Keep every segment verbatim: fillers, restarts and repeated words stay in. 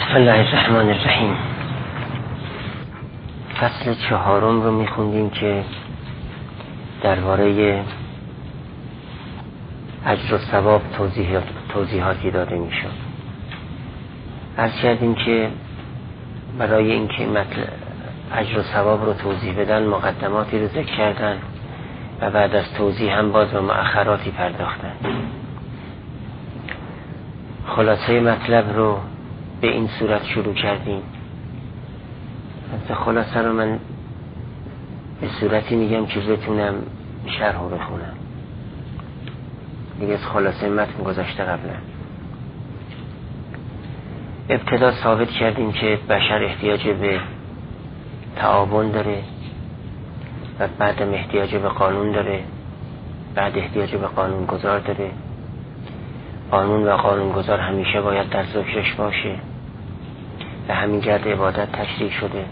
بسم الله الرحمن الرحیم. فصل چهارم رو میخوندیم که درباره اجر و ثواب توضیحات توضیحاتی داده میشد. عرض کردیم که برای اینکه مطلب اجر و ثواب رو توضیح بدن مقدماتی رو ذکر کردن و بعد از توضیح هم باز به مؤخراتی پرداختن. خلاصه مطلب رو به این صورت شروع کردیم. از خلاصه رو من به صورتی میگم که بتونم شرح رو بخونم. دیگه از خلاصه متن گذاشته قبلا. ابتدا ثابت کردیم که بشر احتیاج به تعاون داره و بعد احتیاج به قانون داره، بعد احتیاج به قانون گذار داره. قانون و قانون گذار همیشه باید در ذکرش باشه و همین جهت عبادت تشریع شده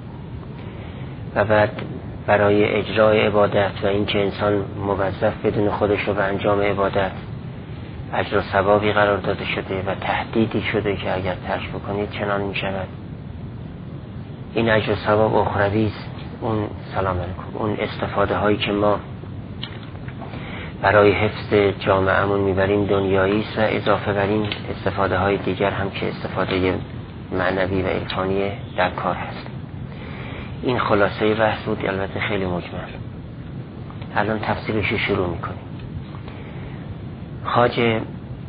و بعد برای اجرای عبادت و اینکه انسان موظف بدون خودش رو به انجام عبادت اجر و ثوابی قرار داده شده و تهدیدی شده که اگر ترک بکنید چنان می شود. این اجر و ثواب اخروی است. اون سلام علیکم اون استفاده هایی که ما برای حفظ جامعهمون میبریم دنیایی است و اضافه بر این استفاده های دیگر هم که استفاده معنوی و عرفانی در کار هست. این خلاصه بحث بود، البته خیلی مجمل. الان تفصیلش شروع میکنیم. خواجه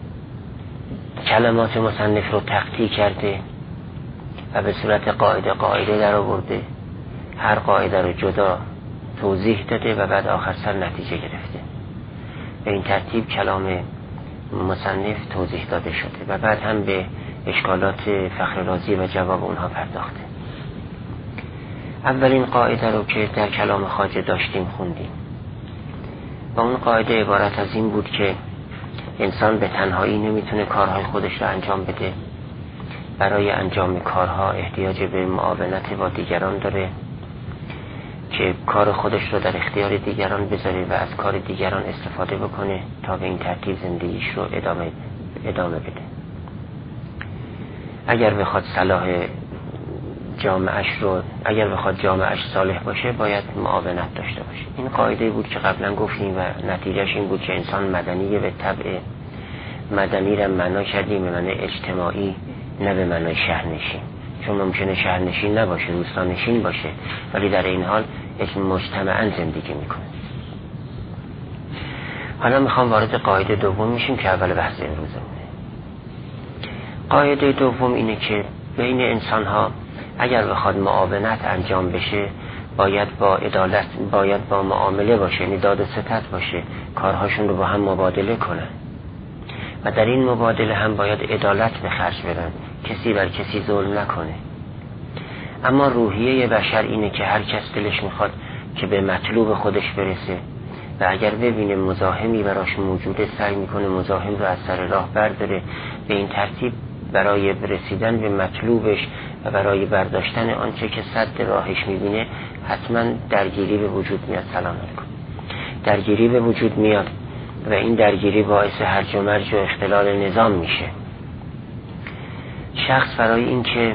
کلمات مصنف رو تقطیع کرده و به صورت قاعده قاعده در آورده، هر قاعده رو جدا توضیح داده و بعد آخر سر نتیجه گرفته. به این ترتیب کلام مصنف توضیح داده شده و بعد هم به اشکالات فخر رازی و جواب اونها پرداخته. اولین قاعده رو که در کلام خواجه داشتیم خوندیم و اون قاعده عبارت از این بود که انسان به تنهایی نمیتونه کارهای خودش رو انجام بده. برای انجام کارها احتیاج به معاونت با دیگران داره که کار خودش رو در اختیار دیگران بذاره و از کار دیگران استفاده بکنه تا به این ترتیب زندگیش رو ادامه ادامه بده. اگر بخواد صلاح جامعهش رو اگر بخواد جامعهش صالح باشه باید معاونت داشته باشه. این قاعده بود که قبلا گفتیم و نتیجهش این بود که انسان مدنیه به طبع. مدنی را معنا کردیم به معنی اجتماعی، نه به معنی شهرنشین، چون ممکنه شهرنشین نباشه، روستانشین باشه ولی در این حال مجتمعاً زندگی میکنه. حالا میخوام وارد قاعده دوم میشیم که اول بحث امروزمونه. قاعده دوم اینه که بین انسان ها اگر بخواد معاونت انجام بشه باید با عدالت باید با معامله باشه، یعنی داد و ستد باشه، کارهاشون رو با هم مبادله کنن و در این مبادله هم باید عدالت به خرج بدن، کسی بر کسی ظلم نکنه. اما روحیه بشر اینه که هر کس دلش میخواد که به مطلوب خودش برسه و اگر ببینه مزاحمی براش موجوده سعی میکنه مزاحم رو از سر راه برداره. به این ترتیب برای رسیدن به مطلوبش و برای برداشتن آنچه که سد راهش میبینه حتما درگیری به وجود میاد. سلام علیکم. درگیری به وجود میاد و این درگیری باعث هرج و مرج و اختلال نظام میشه. شخص برای اینکه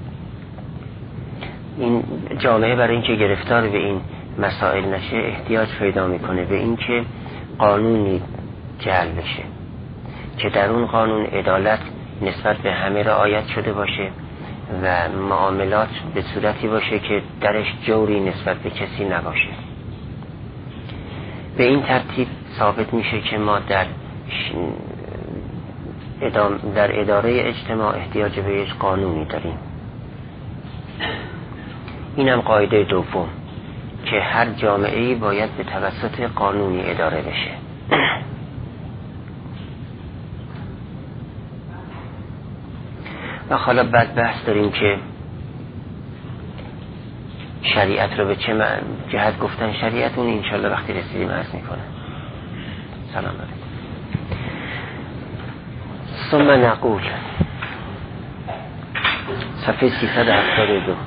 این جامعه برای اینکه گرفتار به این مسائل نشه احتیاج پیدا میکنه به اینکه قانونی جعل بشه که در اون قانون عدالت نسبت به همه رعایت شده باشه و معاملات به صورتی باشه که درش جوری نسبت به کسی نباشه. به این ترتیب ثابت میشه که ما در ادام در اداره اجتماع احتیاج به یک قانونی داریم. اینم قاعده دوم که هر جامعه‌ای باید به توسط قانونی اداره بشه. و حالا بعد بحث داریم که شریعت رو به چه جهت گفتن شریعت، اون انشالله وقتی رسیدیم عرض میکنم. سلام علیکم. ثم نقول صفحه سیصد و هفتاد و دو.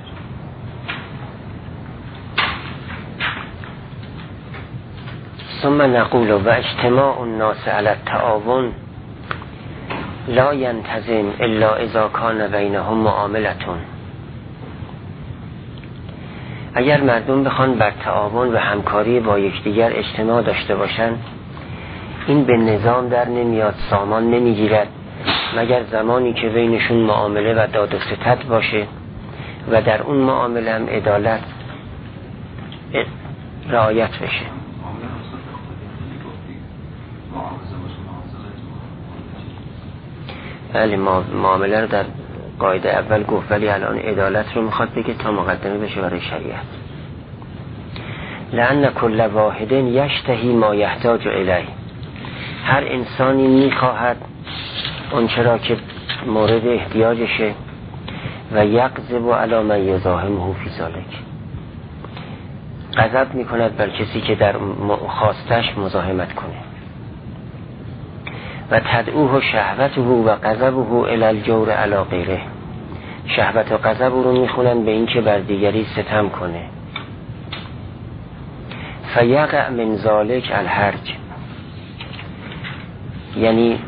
ثم ثم نقول و اجتماع الناس علی التعاون لا ینتظم الا اذا کان بینهم معاملتون. اگر مردم بخوان بر تعاون و همکاری با یکدیگر اجتماع داشته باشن، این به نظام در نمیاد، سامان نمیگیرد مگر زمانی که بینشون معامله و داد و ستد باشه و در اون معامله هم عدالت رعایت بشه. بله، معامله رو در قاعده اول گفت، ولی الان عدالت رو میخواد بگه تا مقدمه بشه برای شریعت. لأن کل واحد یشتهی ما یحتاج الیه، هر انسانی میخواهد اون چرا که مورد احتیاجشه و یغضب علی من یزاحمه فی ذلک، غضب میکند بر کسی که در خواستش مزاحمت کنه. و تدعوه شهوته و غضبه الی الجور علی غیره، شهوت و غضب رو میخونن به این که بر دیگری ستم کنه. فیقع من ذلک الحرج، یعنی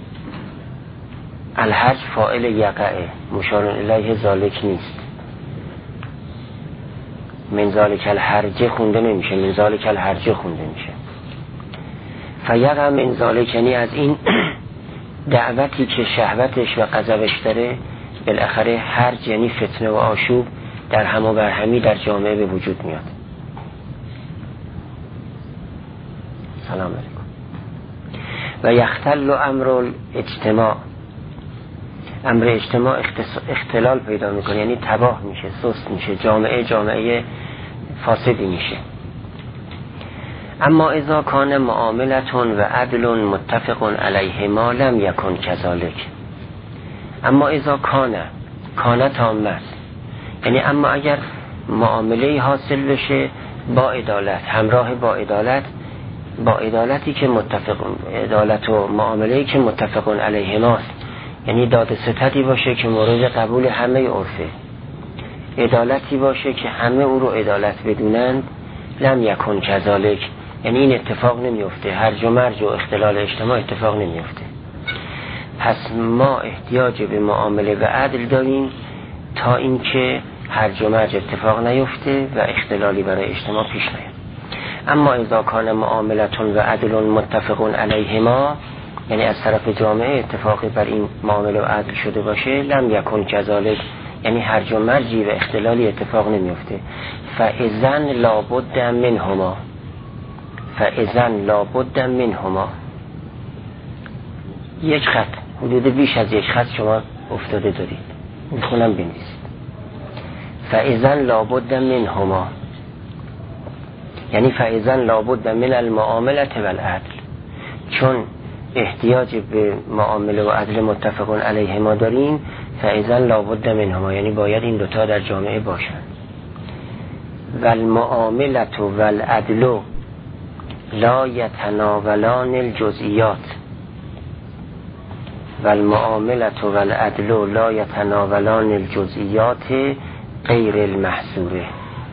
الحرج فاعل یقعه، مشار الیه ذلک نیست. من ذلک الحرج خونده نمیشه، من ذلک الحرج خونده میشه. فیقع من ذلک یعنی از این دعوتی که شهوتش و غضبش داره بالاخره حرج یعنی فتنه و آشوب در هم و برهمی در جامعه به وجود میاد. سلام علیکم. و یختل امر الاجتماع، امر اجتماع اختلال پیدا میکنه، یعنی تباه میشه، سست میشه، جامعه جامعه فاسدی میشه. اما اذا کان معاملتون و عدل متفق علیهما لم یکن کذالک. اما اذا کان، کان تامه است، یعنی اما اگر معامله حاصل بشه با عدالت، همراه با عدالت، با عدالتی که متفق، عدالت و معامله‌ای که متفق علیهماست، یعنی داد ستدی باشه که مورد قبول همه عرفه، عدالتی باشه که همه او رو عدالت بدونند، لم یکن کذالک، یعنی این اتفاق نمیفته، هرج و مرج و اختلال اجتماع اتفاق نمیفته. پس ما احتیاج به معامله و عدل داریم تا اینکه هرج و مرج اتفاق نیفته و اختلالی برای اجتماع پیش نیاد. اما اذا کان معاملتون و عدل متفق علیهما، یعنی از طرف جامعه اتفاقی بر این معامله و عدل شده باشه، لم یکن کذالک، یعنی هرج و مرجی و اختلالی اتفاق نمیفته. فاذن لابد منهما، فاذن لابد منهما، یک خط، حدود بیش از یک خط شما افتاده دارید، میخونم بنویسید. فاذن لابد منهما، یعنی فاذن لابد من المعامله و العدل، چون احتیاج به معامله و عدل متفق علیه ما داریم، فاذن لابد منهما، یعنی باید این دوتا در جامعه باشن. و المعامله و العدل لا یتناولان الجزئیات، و المعامله و العدل لا یتناولان الجزئیات غیر المحصوره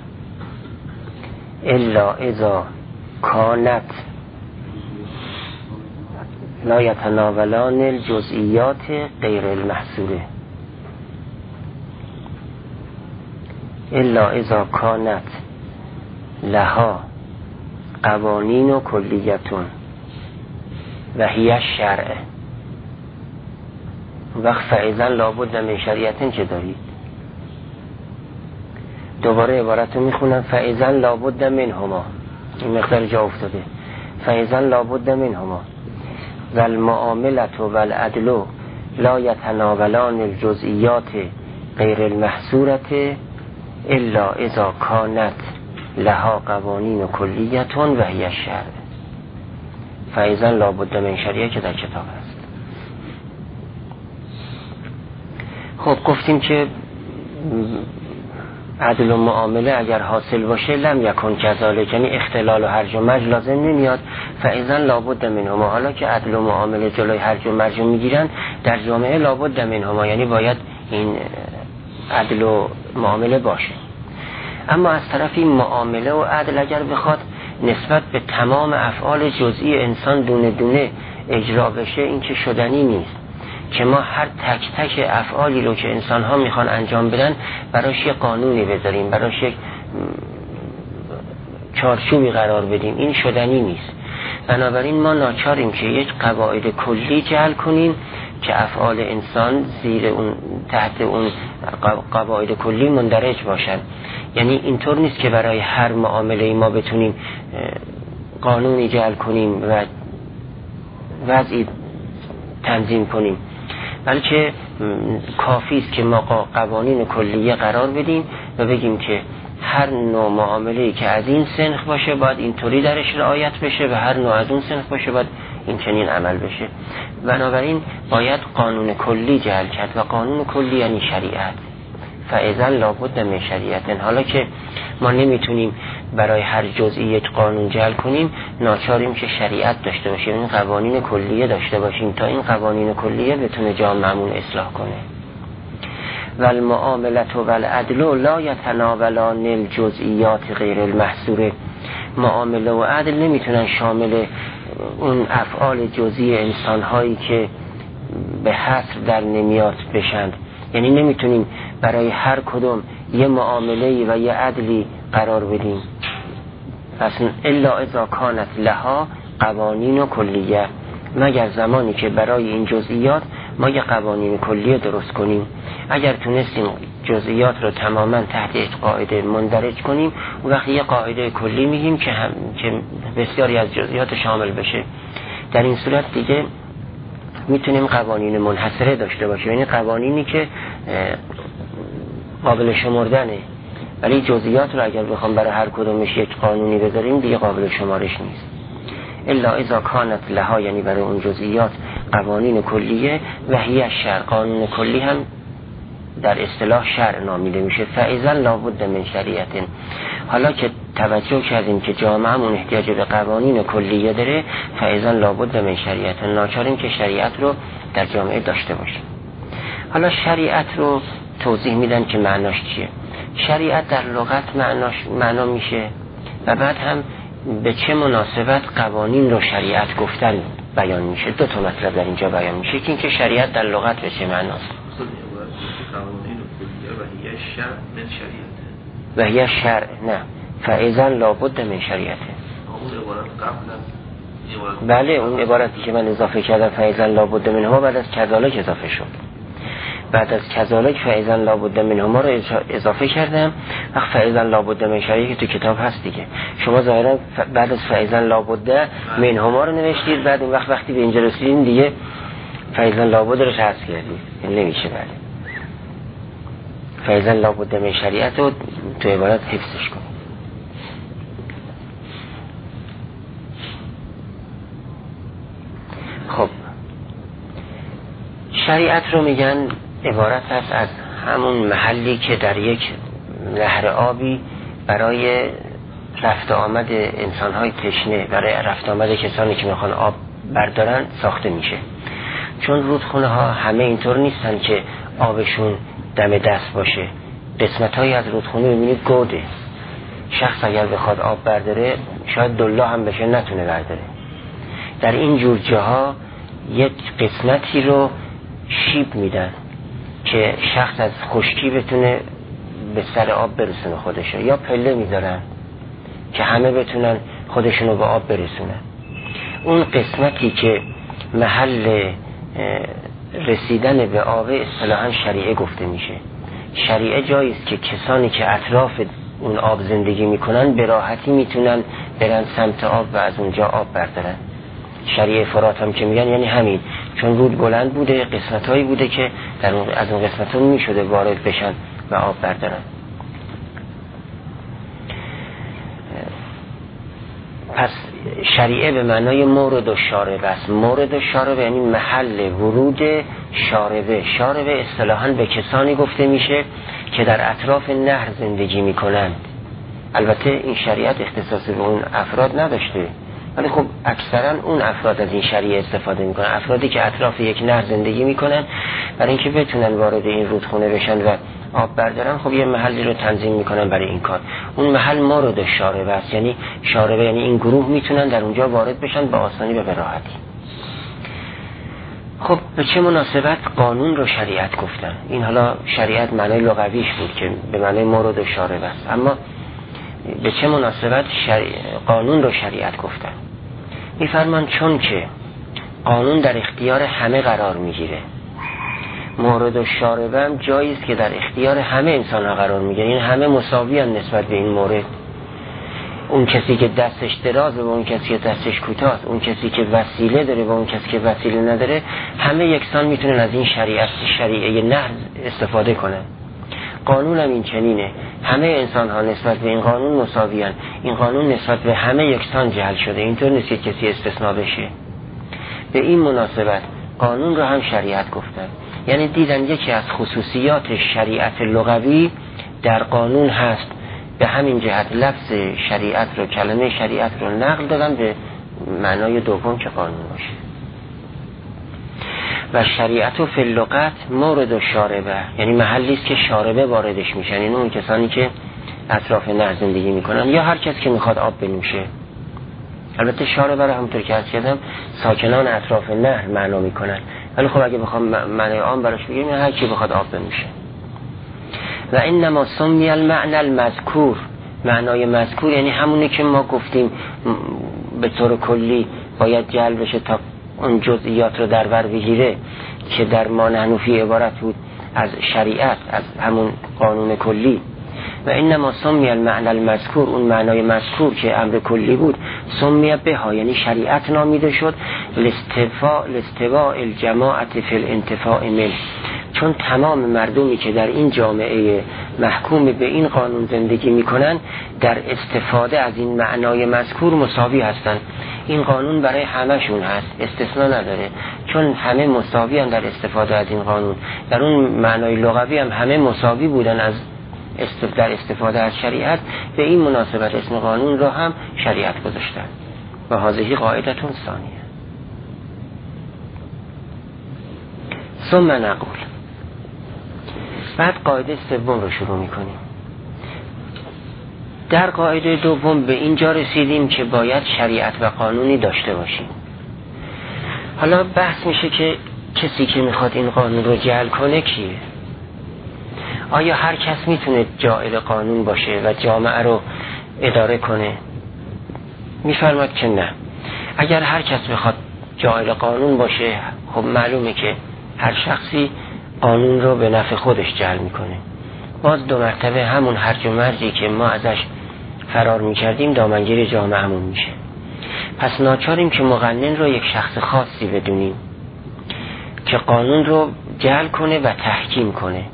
الا اذا کانت، لا یتناولان الجزئیات غیر المحصوره الا اذا کانت لها قوانین و کلیتون و هی شرع. وقت فاذن لابد من شریعتن چه دارید؟ دوباره عبارت رو میخونم. فاذن لابد منهما، این مقدار جا افتاده. فاذن لابد منهما و المعامله و العدل لا یتناولان الجزئیات غیر المحصورة الا اذا کانت لها قوانین و کلیتون و هی الشرع. فاذن لابد من شریعه که در کتاب است. خب گفتیم که عدل و معامله اگر حاصل باشه لم یکن کذالک، یعنی اختلال و هرج و مرج لازم نمیاد. فاذن لابد منهما، حالا که عدل و معامله جلوی هرج و مرج میگیرن در جامعه لابد منهما، یعنی باید این عدل و معامله باشه. اما از طرف این معامله و عدل اگر بخواد نسبت به تمام افعال جزئی انسان دونه دونه اجرا بشه، این که شدنی نیست که ما هر تک تک افعالی رو که انسان ها میخوان انجام بدن براش یه قانونی بذاریم، براش یک چارچوبی قرار بدیم، این شدنی نیست. بنابراین ما ناچاریم که یک قواعد کلی جعل کنیم که افعال انسان زیر اون تحت اون قواعد کلی مندرج باشن. یعنی اینطور نیست که برای هر معامله ما بتونیم قانونی جعل کنیم و وضعی تنظیم کنیم، بلکه کافی است که ما قوانین کلیه قرار بدیم و بگیم که هر نوع معامله‌ای که از این سنخ باشه باید اینطوری درش رعایت بشه و هر نوع از اون سنخ باشه باید این چنین عمل بشه. بنابراین باید قانون کلی جعل کرد و قانون کلی یعنی شریعت. فاذا لابد من شریعت. حالا که ما نمیتونیم برای هر جزئی یک قانون جعل کنیم، ناچاریم که شریعت داشته باشیم، این قوانین کلیه داشته باشیم تا این قوانین کلیه بتونه جامعه‌مون اصلاح کنه. و المعاملت و العدل لا یتناولان الجزئیات غیر المحصوره. معامله و عدل نمیتونن شامل اون افعال جزئی انسان‌هایی که به حصر در نمیاد بشند. یعنی نمیتونیم برای هر کدوم یه معامله و یه عدلی قرار بدیم. پس الا اذا کانت لها قوانین و کلیه، مگر زمانی که برای این جزئیات ما یه قوانین کلیه درست کنیم. اگر تونستیم جزئیات رو تماما تحت یک قاعده مندرج کنیم، اون وقت یه قاعده کلی میگیم که هم که بسیاری از جزئیات شامل بشه. در این صورت دیگه میتونیم قوانین منحصره داشته باشیم، یعنی قوانینی که قابل شمردنه، ولی جزئیات رو اگر بخوام برای هر کدومش یک قانونی بذاریم دیگه قابل شمارش نیست. الا اذا کانت لها، یعنی برای اون جزئیات قوانین کلیه و هی شرع، قانون کلی هم در اصطلاح شرع نامیده میشه. فاذا لابد من شریعت. حالا که توجه کردیم که جامعه‌مون احتیاج به قوانین کلیه داره، فاذا لابد من شریعت، ناچاریم که شریعت رو در جامعه داشته باشیم. حالا شریعت رو توضیح میدن که معناش چیه. شریعت در لغت معناش معنا میشه و بعد هم به چه مناسبت قوانین رو شریعت گفتن بیان میشه. دو تا مطلب در اینجا بیان میشه که اینکه شریعت در لغت به چه معناست. قوانین کلیه و هی شرع من شریعت و هی شرع، نه فاذا لابد من شریعت. اون عبارت قبلا، بله اون عبارتی که من اضافه کردم فاذا لابد منهما بعد از کذالک اضافه شد. بعد از کذالک فاذا لابد منهما رو اضافه کردم و فاذا لابد من شریعت که تو کتاب هست دیگه. شما ظاهرا بعد از فاذا لابد منهما رو نوشتید، بعد اون وقت وقتی به اینجا رسیدین دیگه فاذا لابد رو حذف کردید. این نمیشه. بله فاذا لابد من شریعت رو تو عبارت حفظش کن. خب شریعت رو میگن عبارت است از همون محلی که در یک نهر آبی برای رفت آمد انسان‌های تشنه، برای رفت آمد کسانی که میخوان آب بردارن ساخته میشه. چون رودخونه ها همه اینطور نیستن که آبشون دم دست باشه. قسمت‌هایی از رودخونه می‌بینید گوده. شخص اگر بخواد آب برداره شاید دلا هم بشه نتونه برداره. در این جور جاها یک قسمتی رو شیب میدن که شخص از خشکی بتونه به سر آب برسونه خودشو، یا پله میذارن که همه بتونن خودشونو به آب برسونن. اون قسمتی که محل رسیدن به آب اصطلاحاً شریعه گفته میشه. شریعه جایی است که کسانی که اطراف اون آب زندگی میکنن به راحتی میتونن برن سمت آب و از اونجا آب بردارن. شریعه فرات هم که میگن یعنی همین، چون رود بلند بوده، قسمتایی بوده که در اون از اون قسمت‌ها میشده وارد بشن و آب بردارن. پس شریعه به معنای مورد و شاربه است. مورد و شاربه یعنی محل ورود شاربه. شاربه اصطلاحاً به کسانی گفته میشه که در اطراف نهر زندگی میکنند. البته این شریعت اختصاص به اون افراد نداشته، ولی خب اکثرا اون افراد از این شریعه استفاده میکنن، افرادی که اطراف یک نهر زندگی میکنن برای اینکه بتونن وارد این رودخونه بشن و آب بردارن، خب یه محلی رو تنظیم میکنن برای این کار. اون محل مورد شاربه است، یعنی شاربه یعنی این گروه میتونن در اونجا وارد بشن با آسانی و به راحتی. خب به چه مناسبت قانون رو شریعت گفتن؟ این حالا شریعت معنای لغویش بود که به معنای مورد و شاربه است، اما به چه مناسبت شری... قانون رو شریعت گفتن؟ میفرمان چون که قانون در اختیار همه قرار میگیره، مورد و شاربه هم جایی است که در اختیار همه انسان ها قرار میگیره، این همه مساویان نسبت به این مورد. اون کسی که دستش درازه و اون کسی که دستش کوتاست، اون کسی که وسیله داره و اون کسی که وسیله نداره، همه یکسان میتونن از این شریعت شریعه نهر استفاده کنن. قانون هم این چنینه، همه انسان ها نسبت به این قانون مساویان، این قانون نسبت به همه یکسان جعل شده، اینطور نیست که کسی استثناء بشه. به این مناسبت قانون رو هم شریعت گفتن، یعنی دیدن یکی از خصوصیات شریعت لغوی در قانون هست، به همین جهت لفظ شریعت رو، کلمه شریعت رو نقل دادن به معنای دوم که قانون باشه. و شریعت و فی اللغت مورد و شاربه، یعنی محلی است که شاربه واردش میشن، یعنی اون کسانی که اطراف نهر زندگی میکنن یا هر کس که میخواد آب بنوشه. البته شاربه رو همونطور که عرض کردم ساکنان اطراف نهر معنا میکنن، ولی خب اگه بخوام معنای عام براش بگیم هر کی بخواد آب بنوشه. و انما سمی المعنى المذکور، معنای مذکور یعنی همونی که ما گفتیم به طور کلی باید جلب بشه تا اون جزئیات رو در بر بگیره که در ما نحنفی عبارت بود از شریعت، از همون قانون کلی. و انما سمی المعنى المذکور، اون معنای مذکور که امر کلی بود، سمی بها یعنی شریعت نامیده شد، لاستواء لاستواء الجماعت فی الانتفاع منه، چون تمام مردمی که در این جامعه محکوم به این قانون زندگی میکنن در استفاده از این معنای مذکور مساوی هستن. این قانون برای همهشون هست، استثناء نداره، چون همه مساوی هم در استفاده از این قانون. در اون معنای لغوی هم همه مساوی بودن از در استفاده از شریعت، به این مناسبت اسم قانون را هم شریعت گذاشتن. و هذه قاعدتون ثانیه. ثم نقول، بعد قاعده سوم رو شروع میکنیم. در قاعده دوم به اینجا رسیدیم که باید شریعت و قانونی داشته باشیم. حالا بحث میشه که کسی که میخواد این قانون رو جعل کنه کیه؟ آیا هر کس میتونه جاعل قانون باشه و جامعه رو اداره کنه؟ میفرماد که نه. اگر هر کس بخواد جاعل قانون باشه، خب معلومه که هر شخصی قانون رو به نفع خودش جعل میکنه. باز دو مرتبه همون هرج و مرجی که ما ازش فرار میکردیم دامنگیر جامعهمون میشه. پس ناچاریم که مقنن رو یک شخص خاصی بدونیم که قانون رو جعل کنه و تحکیم کنه.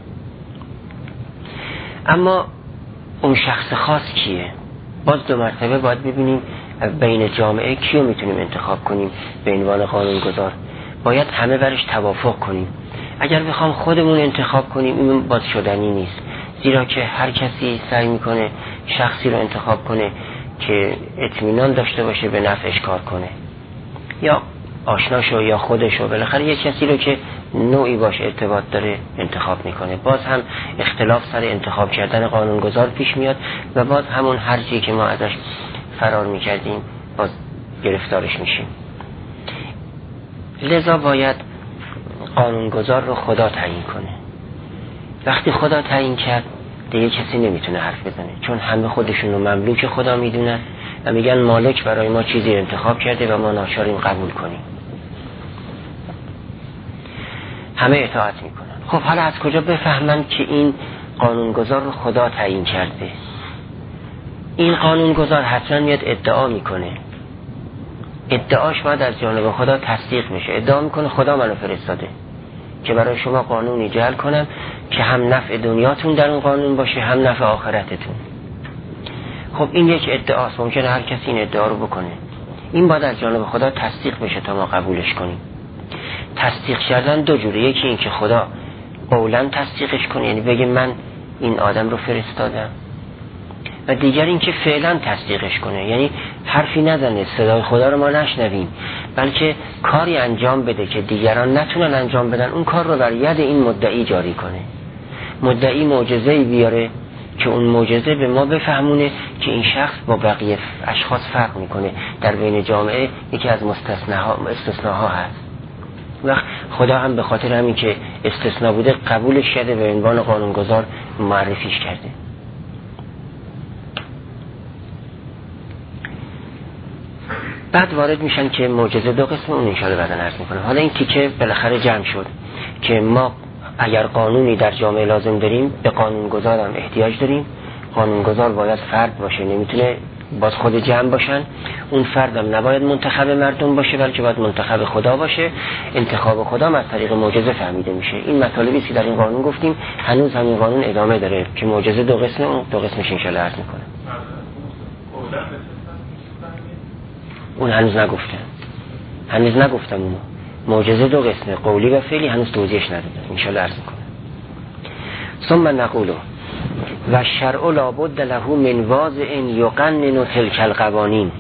اما اون شخص خاص کیه؟ باز دو مرتبه باید ببینیم بین جامعه کیو میتونیم انتخاب کنیم به عنوان قانون گذار. باید همه برش توافق کنیم. اگر بخوام خودمون انتخاب کنیم این باز شدنی نیست، زیرا که هر کسی سعی میکنه شخصی رو انتخاب کنه که اطمینان داشته باشه به نفعش کار کنه، یا آشناشو یا خودشو، بالاخره یک کسی رو که نوعی باش ارتباط داره انتخاب میکنه. باز هم اختلاف سر انتخاب کردن قانونگذار پیش میاد و باز همون هرچی که ما ازش فرار میکردیم باز گرفتارش میشیم. لذا باید قانونگذار رو خدا تعیین کنه. وقتی خدا تعیین کرد دیگه کسی نمیتونه حرف بزنه، چون همه خودشون رو مملوک خدا میدونن و میگن مالک برای ما چیزی انتخاب کرده و ما ناچاریم قبول کنیم. همه اطاعت میکنن. خب حالا از کجا بفهمن که این قانونگذار رو خدا تعیین کرده؟ این قانونگذار حتما میاد ادعا میکنه، ادعاش باید از جانب خدا تصدیق میشه. ادعا میکنه خدا منو فرستاده که برای شما قانونی جعل کنم که هم نفع دنیاتون در اون قانون باشه هم نفع آخرتتون. خب این یک ادعاست، ممکنه هر کسی این ادعا رو بکنه. این باید از جانب خدا تصدیق بشه تا ما قبولش کنیم. تصدیق کردن دو جوره، یکی این که خدا قولا تصدیقش کنه، یعنی بگه من این آدم رو فرستادم، و دیگر این که فعلا تصدیقش کنه، یعنی حرفی نزنه، صدای خدا رو ما نشنویم، بلکه کاری انجام بده که دیگران نتونن انجام بدن، اون کار رو بر ید این مدعی جاری کنه. مدعی معجزه‌ای بیاره که اون معجزه به ما بفهمونه که این شخص با بقیه اشخاص فرق میکنه، در بین جامعه یکی از مستثناها استثناها هست. وقت خدا هم به خاطر همین که استثناء بوده قبولش کرده به عنوان قانونگذار معرفیش کرده. بعد وارد میشن که معجزه دو قسم، اون انشاءالله بعدا عرض میکنم. حالا این تیکه بالاخره جمع شد که ما اگر قانونی در جامعه لازم داریم به قانونگذار هم احتیاج داریم. قانونگذار باید فرد باشه، نمیتونه باز خود جمع باشن. اون فرد هم نباید منتخب مردم باشه بلکه باید منتخب خدا باشه. انتخاب خدا هم از طریق معجزه فهمیده میشه. این مطالبی که در این قانون گفتیم هنوز همین قانون ادامه داره که معجزه دو قسمه، اون دو قسمش انشاءالله عرض میکنم. اون هنوز نگفتم هنوز نگفتم اونو. معجزه دو قسمه، قولی و فعلی، هنوز توضیحش ندادم، انشاءالله عرض میکنم. ثم نقول و شرع لابد له من واضع یقنن تلک القوانین.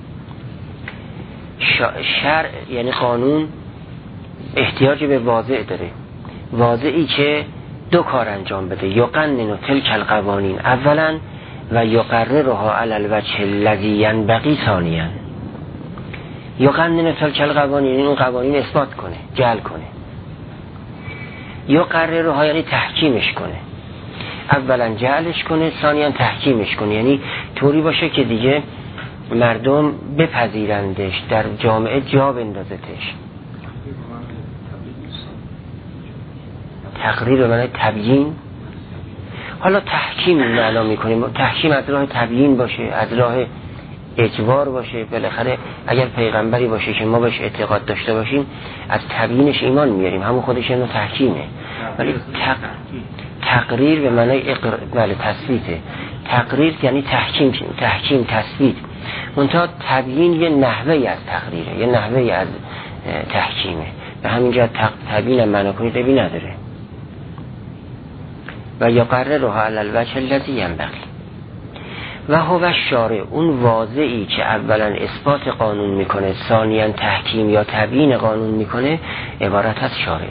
شرع یعنی قانون احتیاج به واضع داره، واضعی که دو کار انجام بده. یقنن تلک القوانین اولا و یقررها علی الوجه الذی ینبغی ثانیا. یقنن تلک القوانین، اون قوانین اثبات کنه، جعل کنه. یقررها یعنی تحکیمش کنه، اولا جعلش کنه، ثانیا تحکیمش کنه، یعنی طوری باشه که دیگه مردم بپذیرندش، در جامعه جا بندازتش. تقریر به معنی تبیین. حالا تحکیم معنا میکنیم، تحکیم از راه تبیین باشه، از راه اجبار باشه. بالاخره اگر پیغمبری باشه که ما بهش اعتقاد داشته باشیم از تبیینش ایمان میاریم، همون خودش اینو تحکیمه. ولی تق... تقریر به معنی اقر... بله تثبیته. تقریر یعنی تحکیم، تحکیم تثبیت. منتها تبیین یه نحوه از تقریره، یه نحوه از تحکیمه. به همین جهت تق... تبیین هم معنا کنی تبیین نداره. و یقررها علی الوجه الذی ینبغی و هو شارع، اون واضعی که اولا اثبات قانون میکنه، ثانیا تحکیم یا تبیین قانون میکنه، عبارت از شارع.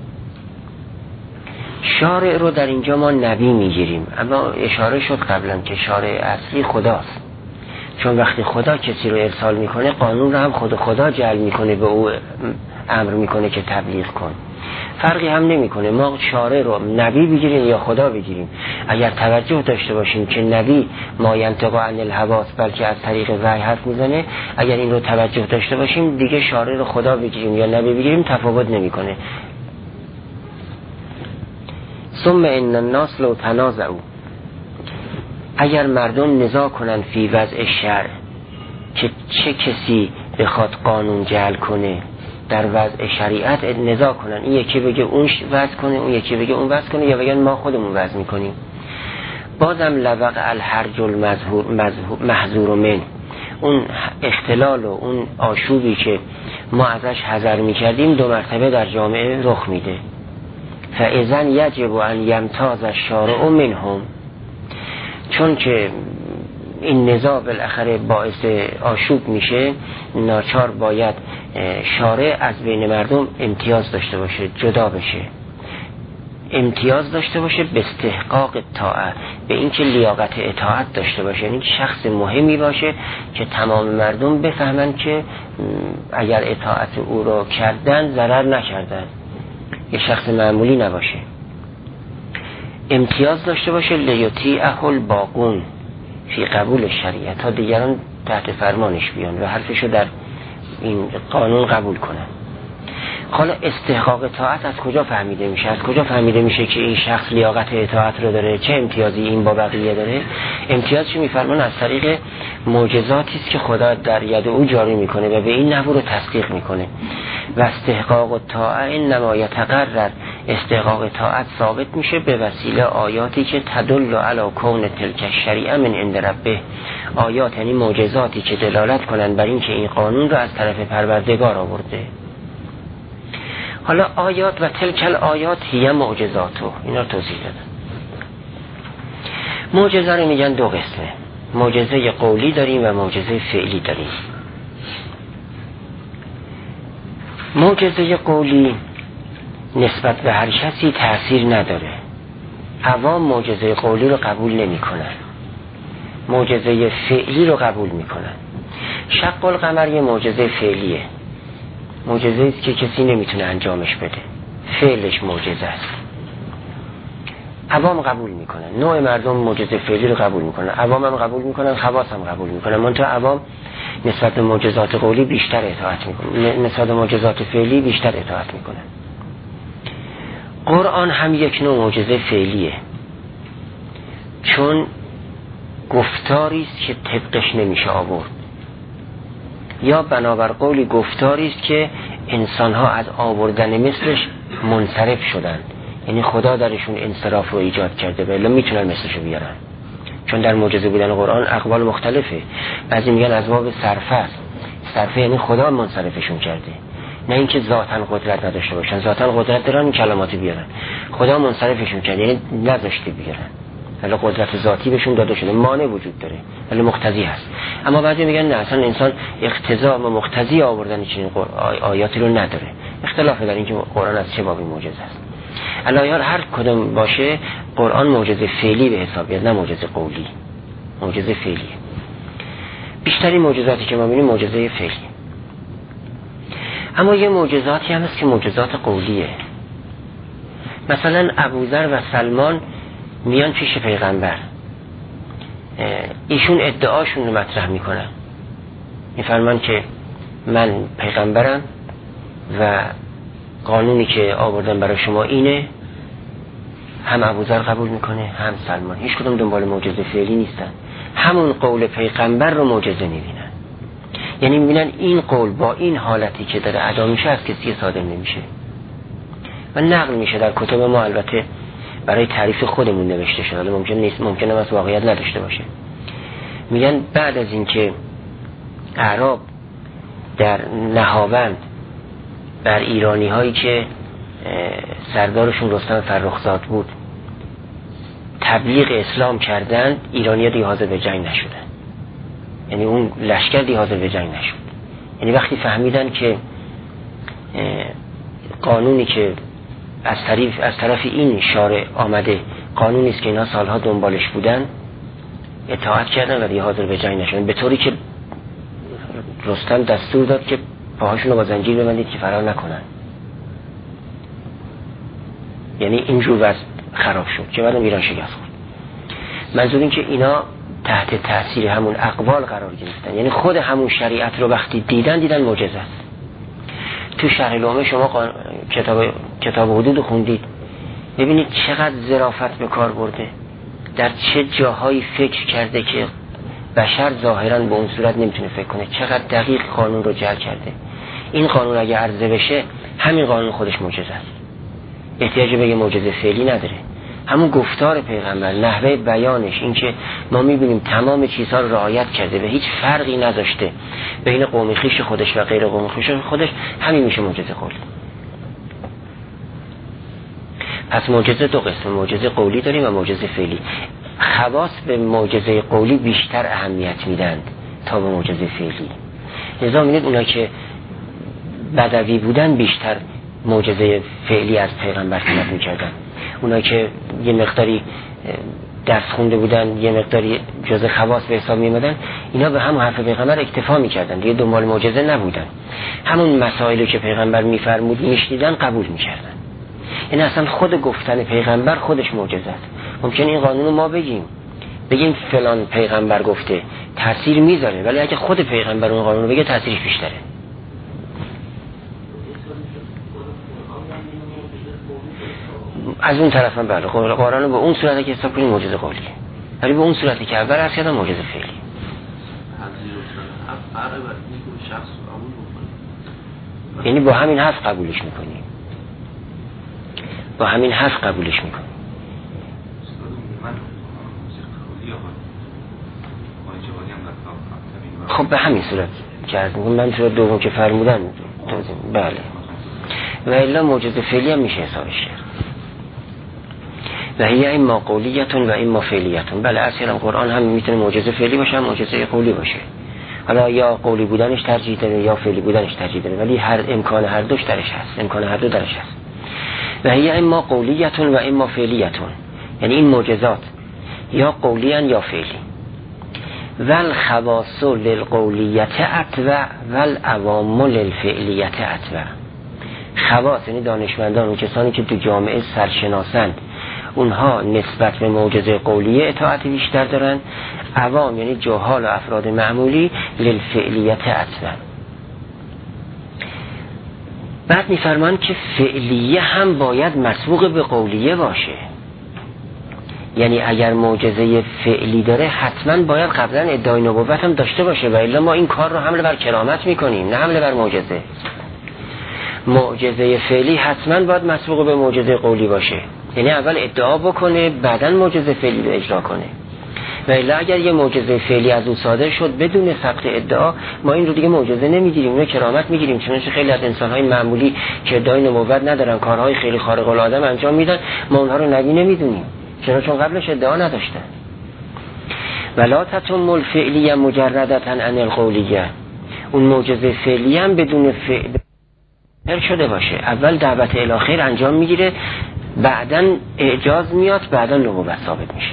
شارع رو در اینجا ما نبی میگیریم، اما اشاره شد قبلا که شارع اصلی خداست، چون وقتی خدا کسی رو ارسال میکنه قانون رو هم خود خدا جعل میکنه، به او امر میکنه که تبلیغ کن. فرقی هم نمیکنه ما شارع رو نبی بگیریم یا خدا بگیریم. اگر توجه داشته باشیم که نبی ما ینطق عن الهوا بلکه از طریق وحی حرف میزنه، اگر این رو توجه داشته باشیم دیگه شارع رو خدا بگیریم یا نبی بگیریم تفاوت نمیکنه. ثم ان الناس لو تنازعوا، اگر مردم نزاع کنن فی وضع شرع که چه کسی بخواد قانون جعل کنه در وضع شریعت، نزاع کنن، این یکی بگه اون وضع کنه، اون یکی بگه اون وضع کنه، یا بگن ما خودمون وضع میکنیم، بازم لوق الحرج المظهور محظور من، اون اختلال و اون آشوبی که ما ازش حذر میکردیم دو مرتبه در جامعه رخ میده. فاذن یجب ان یمتاز الشارع منهم، چون که این نزاع بالاخره باعث آشوب میشه، ناچار باید شارع از بین مردم امتیاز داشته باشه، جدا بشه، امتیاز داشته باشه به استحقاق طاعت، به اینکه لیاقت اطاعت داشته باشه، یعنی شخص مهمی باشه که تمام مردم بفهمن که اگر اطاعت او رو کردن ضرر نکردن، یه شخص معمولی نباشه. امتیاز داشته باشه لیطیعه الباقون فی قبول شریعت، تا دیگران تحت فرمانش بیان و حرفشو در این قانون قبول کنن. حالا استحقاق اطاعت از کجا فهمیده میشه؟ از کجا فهمیده میشه که این شخص لیاقت اطاعت رو داره؟ چه امتیازی این با بقیه داره؟ امتیازش میفرمان از طریق معجزاتی است که خدا در ید او جاری میکنه و به این نحو رو تصدیق میکنه. و استحقاق الطاعه انما یتقرر، استحقاق اطاعت ثابت میشه به وسیله آیاتی که تدل علی کون تلک الشریعه من عند ربه، آیات یعنی معجزاتی که دلالت کنن بر این که این قانون رو از طرف پروردگار آورده. حالا آیات و تلکل آیات هی معجزاتو، اینا رو توضیح دادن. معجزه رو میگن دو قسمه، معجزه قولی داریم و معجزه فعلی داریم. معجزه قولی نسبت به هر کسی تأثیر نداره، عوام معجزه قولی رو قبول نمی کنن، معجزه فعلی رو قبول می کنن. شق القمر یه معجزه فعلیه، معجزه است که کسی نمیتونه انجامش بده، فعلش معجزه است. عوام قبول میکنن، نوع مردم معجزه فعلی رو قبول میکنن، عوام هم قبول میکنن، خواص هم قبول میکنن. منتها عوام نسبت به معجزات قولی بیشتر اطاعت میکنن، نسبت به معجزات فعلی بیشتر اطاعت میکنن. قرآن هم یک نوع معجزه فعلیه، چون گفتاری است که طبقش نمیشه آورد، یا بنابر قولی گفتاری است که انسان‌ها از آوردن مثلش منصرف شدن، یعنی خدا درشون انصراف رو ایجاد کرده و الا میتونن مثلشو بیارن. چون در معجزه بودن قرآن اقوال مختلفه، بعضی میگن از باب صرفه است، صرفه یعنی خدا منصرفشون کرده، نه اینکه ذاتن قدرت نداشته باشن، ذاتن قدرت دارن این کلماتی بیارن، خدا منصرفشون کرده یعنی نذاشته بیارن، ولی قدرت ذاتی بهشون داده شده، مانع وجود داره ولی مقتضی هست. اما بعضی میگن نه، اصلا انسان اقتضا و مقتضی آوردن چنین آیاتی رو نداره. اختلاف در این که قرآن از چه بابی معجزه است. الایات هر کدوم باشه قرآن معجزه فعلی به حساب میاد، نه معجزه قولی، معجزه فعلی. بیشتری معجزاتی که ما میبینیم معجزه فعلی. اما یه معجزاتی هم هست که معجزات قولیه. مثلا ابوذر و سلمان میان پیش پیغمبر، ایشون ادعاشون رو مطرح میکنن، میفرمان که من پیغمبرم و قانونی که آوردن برای شما اینه. هم ابوذر قبول میکنه هم سلمان، هیچ کدوم دنبال معجزه فعلی نیستن، همون قول پیغمبر رو معجزه میبینن. یعنی میبینن این قول با این حالتی که داره ادا میشه از کسی صادر نمیشه و نقل میشه در کتب ما. البته برای تعریف خودمون نوشته شده، ممکن نیست، ممکنه از واقعیت نداشته باشه. میگن بعد از اینکه اعراب در نهاوند بر ایرانی هایی که سردارشون رستم فرخزاد بود تبلیغ اسلام کردن، ایرانی ها دیگه حاضر به جنگ نشدن، یعنی اون لشکر دیگه حاضر به جنگ نشد. یعنی وقتی فهمیدن که قانونی که از طرف از طرف این شارع آمده قانونی است که اینا سالها دنبالش بودن، اطاعت کردن و دیگه حاضر به جنگ نشدن، به طوری که رستم دستور داد که پاهاشون رو با زنجیر ببندید که فرار نکنن. یعنی اینجور وضع خراب شد که بعدم ایران شکست خورد. منظور این که اینا تحت تاثیر همون اقوال قرار گرفتن، یعنی خود همون شریعت رو وقتی دیدن دیدن معجزه است. تو شرح لومه شما قان... کتاب کتاب حدود خوندید، ببینید چقدر ظرافت به کار برده، در چه جاهایی فکر کرده که بشر ظاهرا به اون صورت نمیتونه فکر کنه، چقدر دقیق قانون رو جعل کرده. این قانون اگه عرضه بشه همین قانون خودش معجزه است، احتیاج به یه معجزه فعلی نداره. همون گفتار پیغمبر، نحوه بیانش، این که ما میبینیم تمام چیزها رو رعایت کرده و هیچ فرقی نذاشته بین قوم خویش خودش و غیر قوم خویش خودش، همین میشه معجزه قولی. پس معجزه دو قسم، معجزه قولی داریم و معجزه فعلی. خواص به معجزه قولی بیشتر اهمیت میدن تا به معجزه فعلی. لذا می‌بینید اونا که بدوی بودن بیشتر معجزه فعلی از پیغمبر طلب می‌کردن، اونا که یه مقداری درس خونده بودن یه مقداری جزء خواص به حساب می‌آمدن، اینا به همون حرف پیغمبر اکتفا می‌کردن، دیگه دنبال معجزه نبودن، همون مسائلی که پیغمبر می‌فرمود می‌شنیدن قبول می‌کردن. این اصلا خود گفتن پیغمبر خودش معجزه است. ممکنه این قانون رو ما بگیم بگیم فلان پیغمبر گفته، تاثیر میذاره، ولی اگه خود پیغمبر اون قانون رو بگه تاثیرش بیشتره. از اون طرف هم بله، قرآن رو به اون صورتی که حساب کنیم معجزه قولیه، ولی به اون صورتی که اول عرض کردم معجزه فعلی. یعنی با همین حرف قبولش میکنیم، با همین حرف قبولش میکنیم. خب به همین صورت که از میگم من صورت دوم که فرمودن بله، و الا معجزه فعلی هم میشه حسابش کرد. و هی اما قولیتون و اما فعلیتون. بله اصلا قرآن هم میتونه معجزه فعلی باشه هم معجزه قولی باشه، حالا یا قولی بودنش ترجیح داره یا فعلی بودنش ترجیح داره، ولی هر امکان هر دوش درش هست، امکان هر دو درش هست. و هی اما قولیتون و اما فعلیتون، یعنی این معجزات یا قولی ان یا فعلی. ول خواص للقولیت اتبع ول عوام للفعلیت اتبع. خواص یعنی دانشمندان، اون کسانی که تو جامعه سرشناسن، اونها نسبت به معجزه قولیه اطاعت بیشتر دارن. عوام یعنی جهال و افراد معمولی للفعلیت اتبع. بعد میفرمان که فعلیه هم باید مسبوق به قولیه باشه، یعنی اگر معجزه فعلی داره حتما باید قبلا ادعای نبوت هم داشته باشه، و الا ما این کار رو حمله بر کرامت میکنیم نه حمله بر معجزه. معجزه فعلی حتما باید مسبوق به معجزه قولی باشه، یعنی اول ادعا بکنه بعدن معجزه فعلی رو اجرا کنه. و الا اگر یه معجزه فعلی از او صادر شد بدون ثبت ادعا، ما این رو دیگه معجزه نمیگیریم، اون کرامت میگیریم. چنانچه خیلی از انسان‌های معمولی که ادعای نبوت ندارن کارهای خیلی خارق العاده انجام میدن، ما اونها رو نبی نمیدونیم، چرا؟ چون قبلش ادعا نداشتن. ولا تتم الفعلیه مجردتا عن القولیه. اون معجزه فعلی هم بدون فعل شده باشه، اول دعوت الی خیر انجام میگیره، بعدن اعجاز میاد، بعدن نبوت ثابت میشه.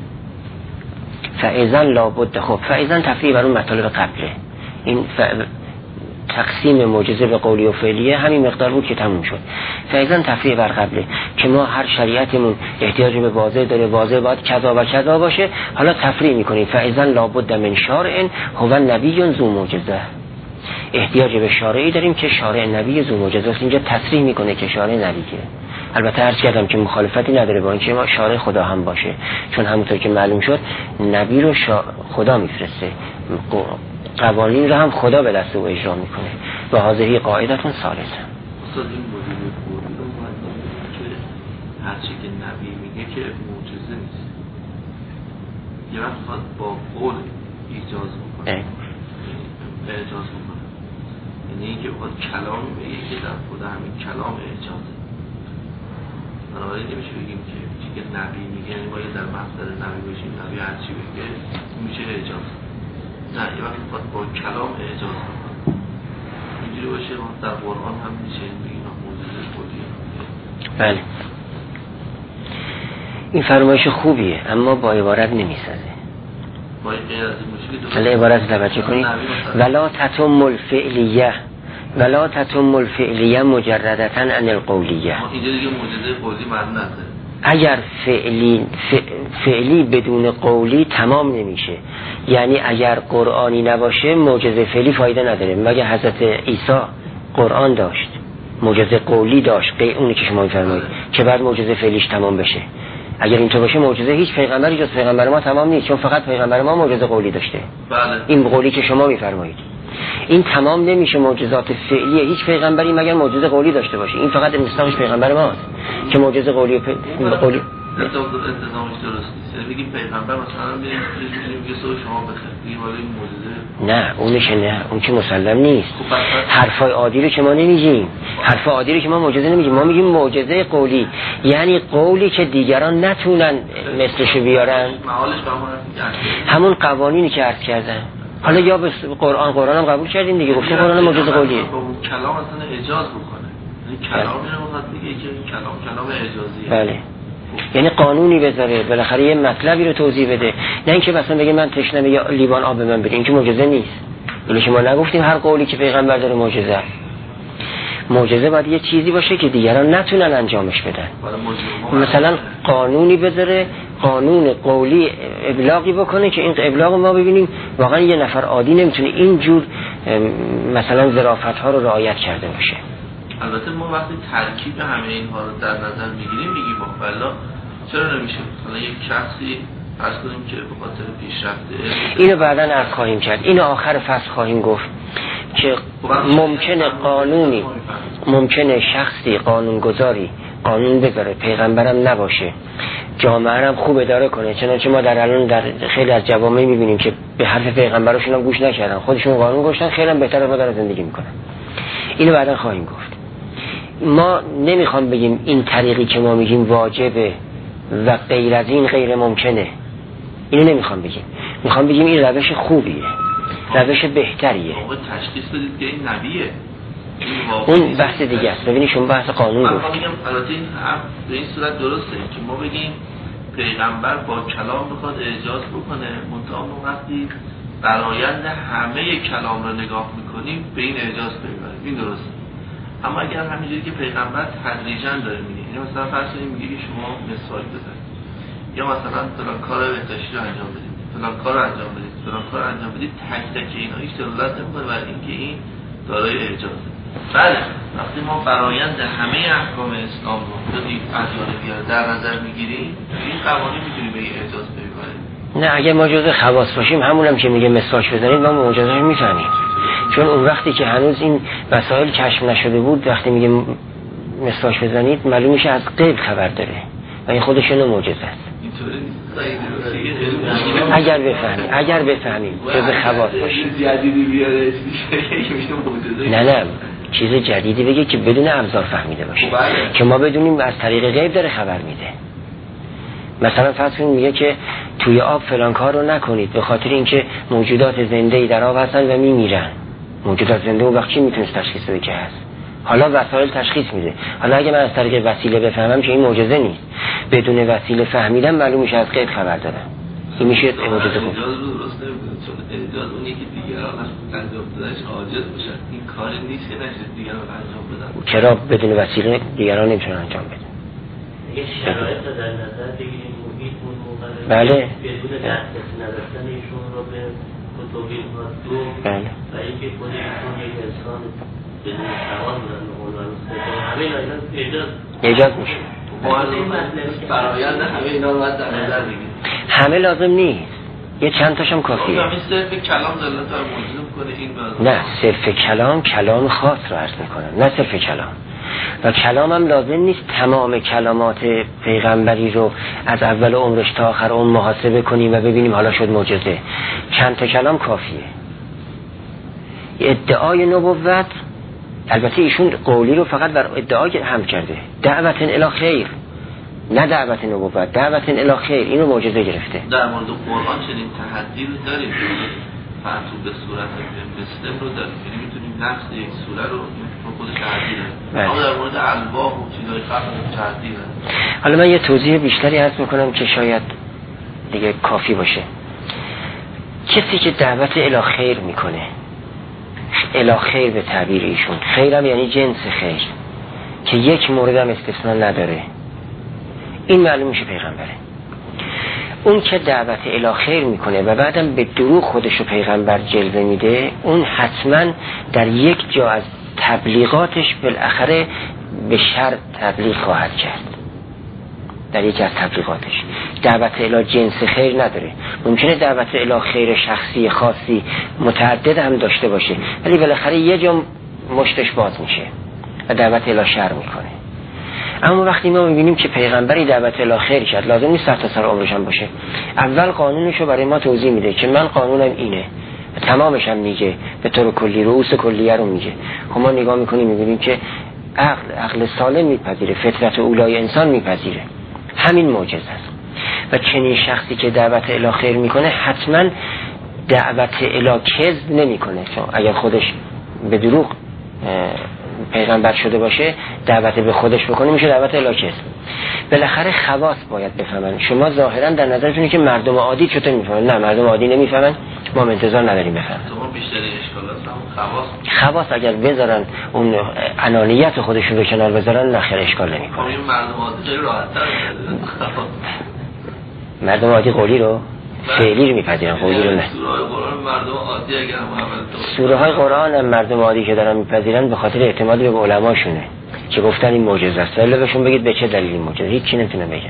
فاذن لابد. خب فاذن تفریع بر اون مطالب قبله. این ف... تقسیم معجزه به قولی و فعلیه همین مقدار بود که تموم شد. فاذن تفریع بر قبله که ما هر شریعتمون احتیاج به واضح داره، واضح باید کذا و کذا باشه. حالا تفریع میکنیم فاذن لابد من شارع هو نبی ذو معجزه. احتیاج به شارعی داریم که شارع نبی ذو معجزه است. اینجا تصریح میکنه که شارع نبیه. البته عرض کردم که مخالفتی نداره با اینکه ما شارع خدا هم باشه، چون همونطور که معلوم شد نبی رو شا... خدا میفرسته، قوانین رو هم خدا به دست او اجرا میکنه. و هذه قاعدتون ثالثه. استاد این موجود قولی رو باید که هر چی که نبی میگه که معجزه نیست، یه وقت با قول ایجاز میکنه، اعجاز میکنه، یعنی اینکه بخواد کلام بگه که در خود همین کلام اعجازه. بنابراین نمیشه بگیم که چی که نبی میگه یعنی باید در مصدر نبی باشیم، نبی هر چی بگه میشه اعجاز. نه، یه وقت بخواد با کلام اعجاز میکنه، اینجوری باشه ما در قرآن هم میشه بگیم معجزه قولیه. بله، این فرمایش خوبیه اما با عبارت نمیسازه. با این غیر از این مشکلی حالا عبارت توجه کنید. ولا تتم الفعلیه ولا تتم الفعلیه مجردتا عن القولیه. اینجا دیگه معجزه قولی معنی نداره. اگر فعلی فعلی بدون قولی تمام نمیشه، یعنی اگر قرآنی نباشه معجزه فعلی فایده نداره. مگه حضرت عیسی قرآن داشت، معجزه قولی داشت، اونی که شما میفرمایید که بعد معجزه فعلیش تمام بشه. اگر اینطور باشه معجزه هیچ پیغمبری جز پیغمبر ما تمام نیست، چون فقط پیغمبر ما معجزه قولی داشته. بله. این قولی که شما میفرمایید این تمام نمیشه. معجزات فعلیه هیچ پیغمبری مگر معجزه قولی داشته باشه. این فقط مصداقش پیغمبر ماست که معجزه قولی پ... قولی انتظامش درست نیست. یعنی بگیم پیغمبر مثلا میگه سو شما بخیر ولی معجزه نه، اونش نه، اون که مسلم نیست. حرفای عادی رو که ما نمیگیم، حرف عادی رو که ما معجزه نمیگیم، ما میگیم معجزه قولی، یعنی قولی که دیگران نتونن مثلش بیارن، همون قوانینی که عرض کردن. حالا یا به قرآن قرآن هم قبول کردیم دیگه، گفتیم قرآن معجزه قولیه. با اون کلام اصلا اعجاز بکنه، یعنی کلامی رو میخواد بگه که این کلام کلام اعجازیه. بله، یعنی قانونی بذاره، بالاخره یه مطلبی رو توضیح بده، نه اینکه مثلا بگه من تشنمه یا لیوان آب من بده. این که معجزه نیست. ولی شما نگفتیم هر قولی که پیغمبر داره معجزه است. معجزه باید یه چیزی باشه که دیگران نتونن انجامش بدن. مثلا قانونی بذاره، قانون قولی ابلاغی بکنه که این ابلاغ ما ببینیم واقعا یه نفر عادی نمیتونه اینجور مثلا ظرافت ها رو رعایت کرده باشه. البته ما وقتی ترکیب همه اینها رو در نظر میگیریم میگیم والا چرا نمیشه مثلا یک شخصی فرض کنیم که به خاطر پیشرفته، اینو بعداً عرض خواهیم کرد، اینو آخر فصل خواهیم گفت که ممکنه قانونی ممکنه شخصی قانونگذاری قانون بذاره پیغمبرم نباشه، جامعه هم خوب اداره کنه. چنانچه ما در الان در خیلی از جوامع میبینیم که به حرف پیغمبرشون هم گوش نکردن، خودشون قانون گذاشتن، خیلی هم بهتره ما داره زندگی میکنن. اینو بعداً خواهیم گفت. ما نمیخوام بگیم این طریقی که ما میگیم واجبه و غیر از این غیر ممکنه، اینو نمیخوام بگیم. میخوام بگیم این روش خوبیه، روش بهتریه. موقع تشخیص بدید که این نبیه، اون بحث دیگه است. ببینید شما بحث قانون گفت. من میگم البته این به این صورت درسته که ما بگیم پیغمبر با کلام بخواد اعجاز بکنه، منتها وقتی برآیند همه کلام رو نگاه میکنیم به این اعجاز پیبریم. این درسته. اما اگر همینجوری که پیغمبر تدریجاً داره میگه، یعنی مثلا فرض کنیم میگه که شما مسواک بزنید یا مثلا فلان کار بهداشتی رو انجام بدید، فلان کار رو انجام بدید، فلان کار رو انجام بدید، تک تک اینا هیچ دلالت نمیکنه بر اینکه این دارای اعجازه. بله وقتی ما برآیند همه احکام اسلام رو بدید ادیان دیگر در نظر میگیریم، این قوانین میتونیم به این اعجاز پیبریم. نه اگه ما جزء خواص باشیم همونم که میگه مسواک بزنید ما معجزه‌اش میفهمیم، چون اون وقتی که هنوز این مسائل کشف نشده بود وقتی میگه مسواک بزنید معلوم میشه از غیب خبر داره و این خودش نوع معجزه است. اگر بفهمیم اگر بفهمیم جزء خواص باشیم نه نه چیز جدیدی بگه که بدون ابزار فهمیده باشه که ما بدونیم از طریق غیب داره خبر میده. مثلا فرض کنید میگه که توی آب فلان کار رو نکنید به خاطر اینکه موجودات زنده‌ای در آب هستن و میمیرن. موجودات زنده اون وقت چی میتونست تشخیص بده که هست؟ حالا وسایل تشخیص میده. حالا اگه من از طریق وسیله بفهمم که این معجزه نیست، بدون وسیله فهمیدم معلوم میشه از غیب خبر دارم. این میشه معجزه. اجازه رو درست نمی‌کنه، چون اجازه اونی که دیگران از انجام دادنش عاجز باشن. این کاری نیست که نشه دیگران انجام بدن. چرا بدون وسیله دیگران نمیتونن انجام بدن؟ یه شرایط در نظر بگیریم محیط اون موقع بله بدون دسترسی نداشتن ایشون رو به کتبی ها دو بله و اینکه خود ایشون یک انسان بدون سوال بودن به قول معروف همه اینا ایجاد میشه. فرایند همه اینا رو باید در نظر بگیریم. همه لازم نیست، یه چند تاشم کافیه. این صرف کلام دلالت بر معجزه میکنه. این نه صرف کلام کلام خاص رو عرض میکنم، نه صرف کلام. و کلام هم لازم نیست تمام کلامات پیغمبری رو از اول عمرش تا آخر عمر محاسبه کنیم و ببینیم حالا شد معجزه. چند تا کلام کافیه. ادعای نبوت البته ایشون قولی رو فقط بر ادعای هم کرده، دعوت الی خیر، نه دعوت نبوت، دعوت الی خیر، اینو معجزه گرفته. در مورد قرآن چنین تحدی رو داریم، فرضو به صورت مثل رو داریم، یعنی میتونیم نفس یک سوره رو خود تحدی داریم. اما در مورد الواح و چیزهای خاص تحدی داریم. حالا من یه توضیح بیشتری عرض میکنم که شاید دیگه کافی باشه. کسی که دعوت الی خیر میکنه، الی خیر به تعبیر ایشون، خیرم یعنی جنس خیر که یک مورد هم استثناء نداره، این معلوم میشه پیغمبره. اون که دعوت الی خیر میکنه و بعدم به دروغ خودشو پیغمبر جلوه میده، اون حتما در یک جا از تبلیغاتش بالاخره به شر تبلیغ خواهد کرد. در یکی از تبلیغاتش دعوت الی جنس خیر نداره. ممکنه دعوت الی خیر شخصی خاصی متعدد هم داشته باشه، ولی بالاخره یه جا مشتش باز میشه و دعوت الی شر میکنه. اما وقتی ما میبینیم که پیغمبری دعوت الی خیر کرد، لازم نیست تا سر عمرش هم باشه، اول قانونشو برای ما توضیح میده که من قانونم اینه، تمامش هم میگه، به طور کلی رؤوس کلیه رو میگه. خب ما نگاه میکنیم میبینیم که عقل عقل سالم میپذیره، فطرت اولای انسان میپذیره، همین معجزه است. و چنین شخصی که دعوت الی خیر میکنه حتما دعوت الی کذب نمیکنه، چون اگر خودش به دروغ پیغمبر شده باشه دعوت به خودش بکنه میشه دعوت الی کذب. بالاخره خواص باید بفهمن. شما ظاهرا در نظرتونه که مردم عادی چطور میفهمن؟ نه، مردم عادی نمیفهمن، ما انتظار نداریم بفهمن. شما بیشتر اشکالات هم خواص خواص اگر بذارن اون انانیت خودشون به کنار بذارن نخیر اشکال نمیکنه. این مردم عادی خیلی راحت‌تر مردم عادی قولی رو فعلی رو میپذیرن، قولی رو نه. سوره های قرآن مردم عادی اگر هم عمل سوره های قرآن هم مردم عادی که دارن میپذیرن به خاطر اعتماد به علماشونه که گفتن این معجزه است. ولی بهشون بگید به چه دلیل این معجزه، هیچ چی نمیتونه بگن.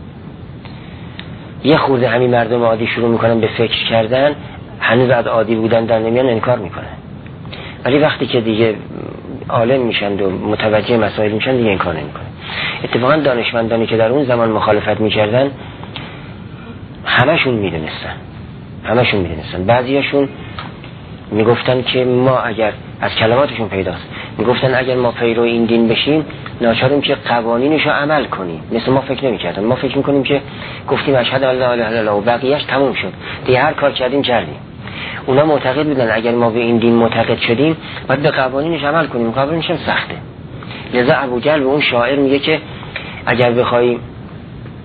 یه خورده همین مردم عادی شروع میکنن به فکر کردن، هنوز از عادی بودن در نمیان، انکار میکنن. ولی وقتی که دیگه عالم میشن و متوجه مسائل میشن دیگه انکار نمیکنن. اتفاقا دانشمندانی که در اون زمان مخالفت میکردن همشون میدونستن، همشون میدونستن. بعضیاشون میگفتن که ما اگر از کلماتشون پیداست، میگفتن اگر ما پیرو این دین بشیم ناچاریم که قوانینشو عمل کنیم. مثل ما فکر نمیکردن، ما فکر میکنیم که گفتیم اشهد ان لا اله الا الله و بقیه‌اش تموم شد دیگه، هر کار کردیم کردیم. اونا معتقد بودن اگر ما به این دین معتقد شدیم باید به قوانینش عمل کنیم، قوانینش هم سخته. لذا ابوجهل به اون شاعر میگه که اگر بخوای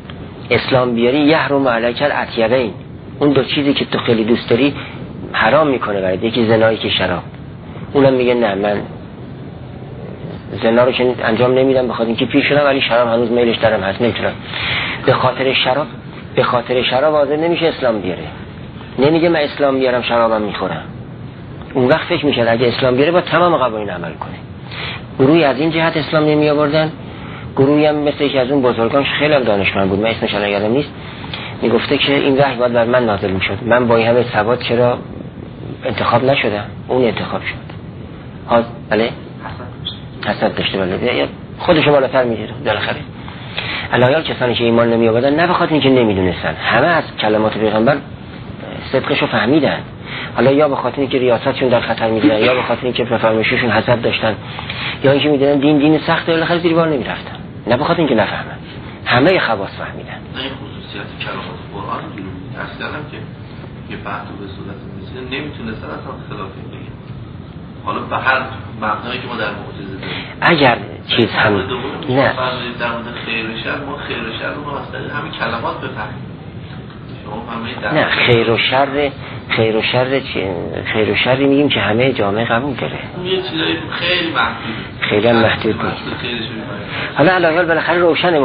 اسلام بیاری یحرم علیک الاطیبین، اون دو چیزی که تو خیلی دوست داری حرام میکنه برات، یکی زنایی که شراب. اونم میگه نه من زنا رو که انجام نمیدم بخاطر اینکه پیر شدم، ولی شراب هنوز میلش دارم هست نمیتونم. به خاطر شراب به خاطر شراب حاضر نمیشه اسلام بیاره، نمیگه من اسلام بیارم شرابم میخورم. اون وقت فکر میکرد اگه اسلام بیاره با تمام قوانین عمل کنه. گروهی از این جهت اسلام نمی آوردن، گروهی هم مثل یکی از اون بزرگان خیلی هم دانشمند بود، من اسمش الان یادم نیست، میگفته که این وحی باید بر من نازل میشد، من با این همه ثبات چرا انتخاب نشدم، اون انتخاب شد. ها بله حسد داشته، بله خودشو بالاتر میگیره بالاخره. الایال کسانی که ایمان نمی آوردن نه بخاطر اینکه نمیدونستن، همه از کلمات پیغمبر صدقشو فهمیدن، حالا یا به خاطر اینکه ریاستشون در خطر میدیدن، یا به خاطر اینکه فرمایششون حسد داشتن، یا اینکه میدونن دین دین سخته، بالاخره زیر بار نمیرفتن، نه به خاطر اینکه نفهمن، همه خواص فهمیدن. نه این خصوصیت کلمات قرآن رو اصلا که یه بحث به صورت مثلا نمیتونستن اصلا خلاف بگن. حالا به هر مبنایی که ما در معجزه داریم، اگر چیز هم نه در مورد خیر و شر، ما خیر و شر رو از طریق همین کلمات بفهمیم. نه خیر و شر، خیر و شر چی؟ خیر و شری میگیم که همه جامعه قبول داره. یه چیزایی خیلی محدود، خیلی محدود نیست. حالا علاوه بالاخره روشنه،